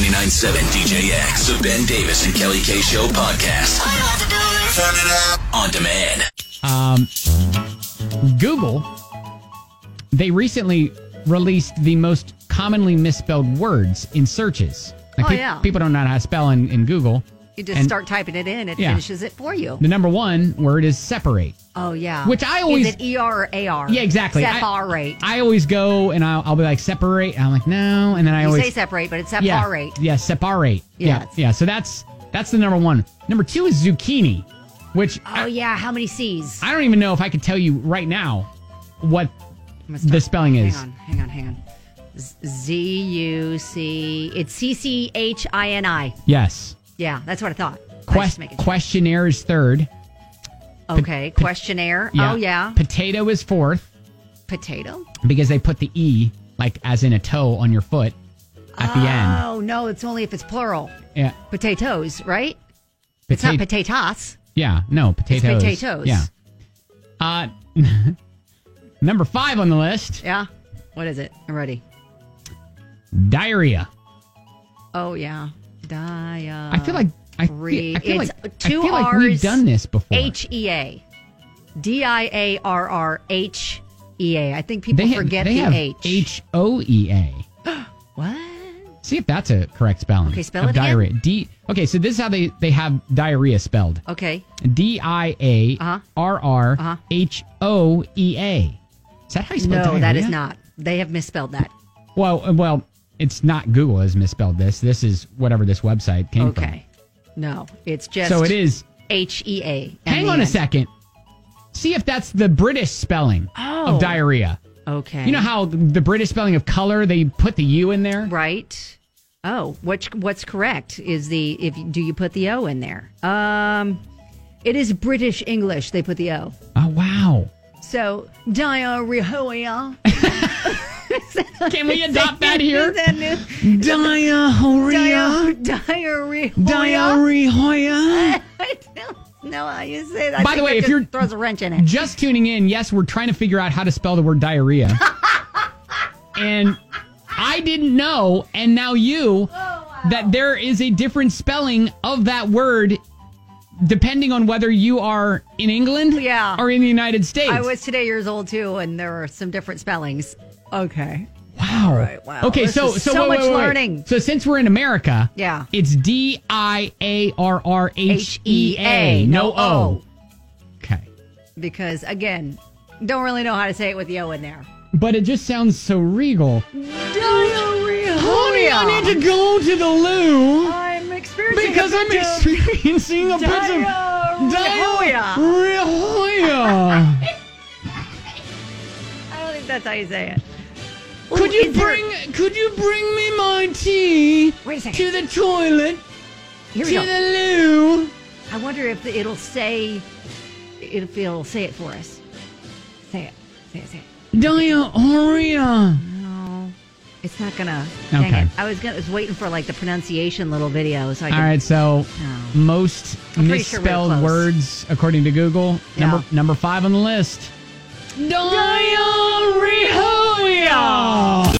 99.7 DJX, the Ben Davis and Kelly K Show podcast. I know what to do. Turn it up on demand. Google, they recently released the most commonly misspelled words in searches. Like people don't know how to spell in Google. You just start typing it in, it finishes it for you. The number one word is separate. Oh, yeah. Which I always... Is it E-R or A-R? Yeah, exactly. Separate. I always go and I'll be like, separate. And I'm like, no. And then I always... say separate, but it's separate. Yeah, separate. Yes. Yeah. So that's the number one. Number two is zucchini, which... how many C's? I don't even know if I could tell you right now what the spelling is. Hang on. Z-U-C... It's C-C-H-I-N-I. Yes. Yeah, that's what I thought. Questionnaire is third. Okay, questionnaire. Yeah. Oh, yeah. Potato is fourth. Potato? Because they put the E, like as in a toe on your foot, at the end. Oh, no, it's only if it's plural. Yeah. Potatoes, right? It's not potatoes. Yeah, no, potatoes. It's potatoes. Yeah. Number 5 on the list. Yeah. What is it? I'm ready. Diarrhea. Oh, yeah. I feel like two R's. We've done this before. H-E-A. D-I-A-R-R-H-E-A. I think people forget the H. H-O-E-A. What? See if that's a correct spelling. Okay, spell it diarrhea. again. Okay, so this is how they have diarrhea spelled. Okay. D-I-A-R-R-H-O-E-A. Is that how you spell diarrhea? No, that is not. They have misspelled that. Well, it's not Google has misspelled this. This is whatever this website came from. Okay. No, it's just... So it is... H-E-A. Hang on a second. See if that's the British spelling of diarrhea. Okay. You know how the British spelling of color, they put the U in there? Right. Oh, what's correct is do you put the O in there? It is British English. They put the O. Oh, wow. So, diarrhea. Can we adopt that here? Diarrhea. Diarrhea. I don't know how you say that. By the way, if you're throws a wrench in it. Just tuning in, yes, we're trying to figure out how to spell the word diarrhea. And I didn't know, and now that there is a different spelling of that word depending on whether you are in England or in the United States. I was today years old too, and there are some different spellings. Okay. Wow. All right, wow. Okay, so much learning. So since we're in America, it's D-I-A-R-R-H-E-A. No O. Okay. Because, again, don't really know how to say it with the O in there. But it just sounds so regal. Diarrhea. Honey, I need to go to the loo. I'm experiencing a bit of diarrhea. I don't think that's how you say it. Could you bring me my tea to the toilet? Here we go. To the loo. I wonder if it'll say it for us. Say it. Diarrhea. No, it's not gonna. Okay. Dang it. I was waiting for like the pronunciation little video. So I could, all right. So most misspelled words according to Google. Number 5 on the list. Diarrhea.